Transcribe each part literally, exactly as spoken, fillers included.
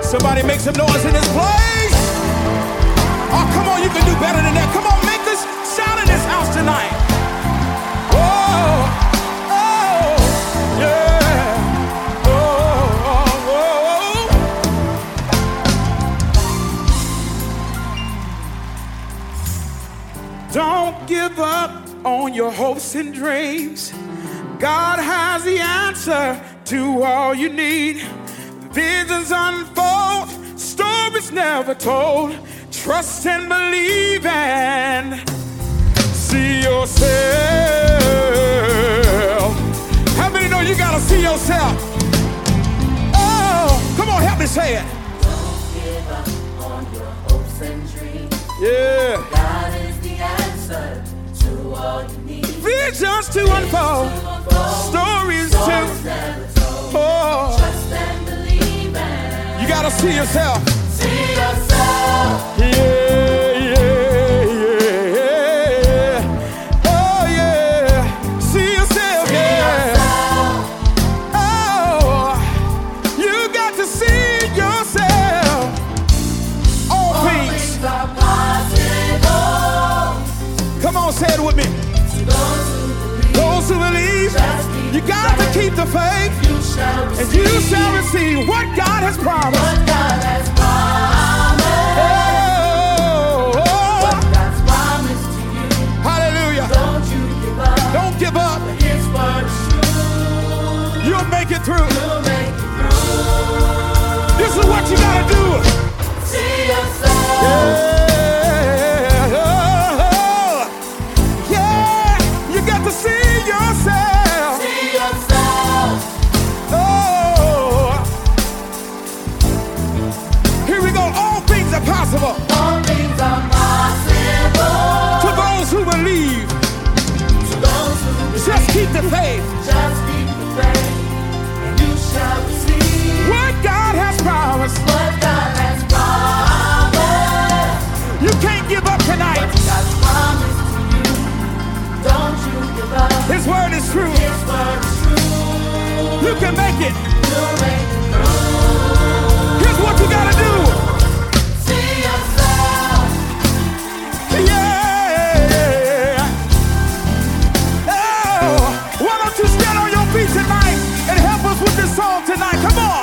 Somebody make some noise in this place. Oh, come on, you can do better than that. Come on, make us shout in this house tonight. Oh, oh, yeah. Oh, oh, oh. Don't give up on your hopes and dreams. God has the answer to all you need. Visions unfold, stories never told. Trust and believe and see yourself. How many know you gotta see yourself? Oh, come on, help me say it. Don't give up on your hopes and dreams. Yeah. God is the answer to all you need. Visions to unfold, stories to never told. oh. Trust and believe and You gotta see yourself. see yourself. Yeah, yeah, yeah. Oh, yeah. See yourself, See yeah. yourself. Oh, you got to see yourself. All All things. things are possible. Come on, say it with me. To those who believe, Those who believe, just keep you got to keep the faith, you shall and receive you shall receive what God has promised. what God has promised. Oh, oh, What God's promised to you. hallelujah. Don't you give up. Don't give up. His word is true. You'll make it through. You'll make it through. This is what you got to do. See yourself. Yeah, oh, yeah, you got to see yourself. See yourself. Oh, here we go. All things are possible All things are possible. to those who believe. To those who believe. Just keep the faith. Just keep the faith, and you shall receive What God has promised. what God has promised. You can't give up tonight. What God's promised to you. Don't you give up. His word is true. His word is true. You can make it. You'll make it through. Here's what you got to do. See yourself. Yeah. Oh, why don't you stand on your feet tonight and help us with this song tonight? Come on.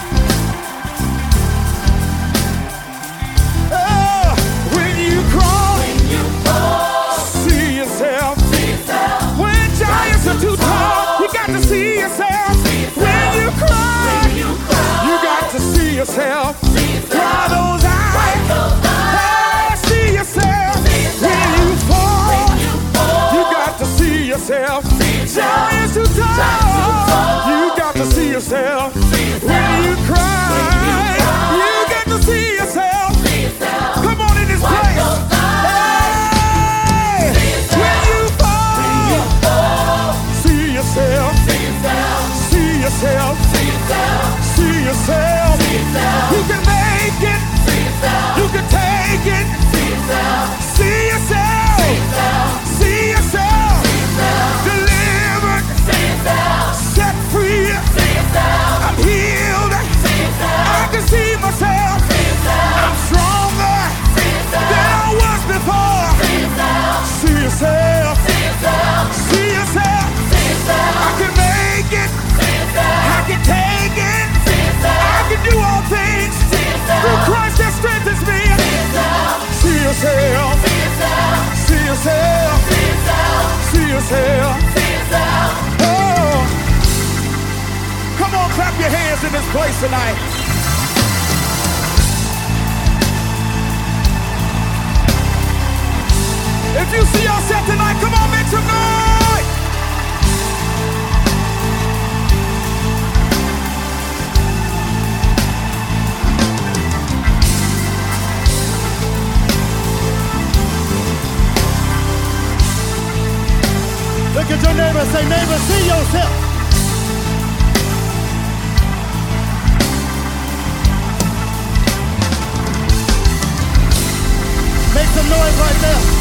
Oh, when you crawl, When you fall, see yourself. see yourself. When giants are too tall, you got to see yourself. When you cry, When you cry, you got to see yourself. see yourself. Dry those eyes. Those eyes. Hey, see yourself. See yourself. When you fall, When you fall, you got to see yourself. see yourself. Giants too tall, you got to see yourself. See yourself. When you cry, you got to see yourself. See yourself. Come on in this place. those Hey, when you fall, see yourself. See yourself. See yourself. See yourself. See yourself. See yourself. You can make it. See yourself. You can take it. See yourself. See yourself. See yourself. Delivered. See yourself. Set free. See yourself. I'm healed. See yourself. I can see myself. See yourself. I'm stronger See than yourself. I was before. See yourself. See yourself. See yourself. See yourself. See yourself. I can make it. See yourself. I can take it. See yourself. I can do all things See yourself. through Christ that strengthens me. See yourself. See yourself. See yourself. See yourself. See yourself. See yourself. See yourself. Oh, come on, clap your hands in this place tonight. If you see yourself tonight, come on, make some noise. Look at your neighbor and say, neighbor, see yourself. Make some noise right there.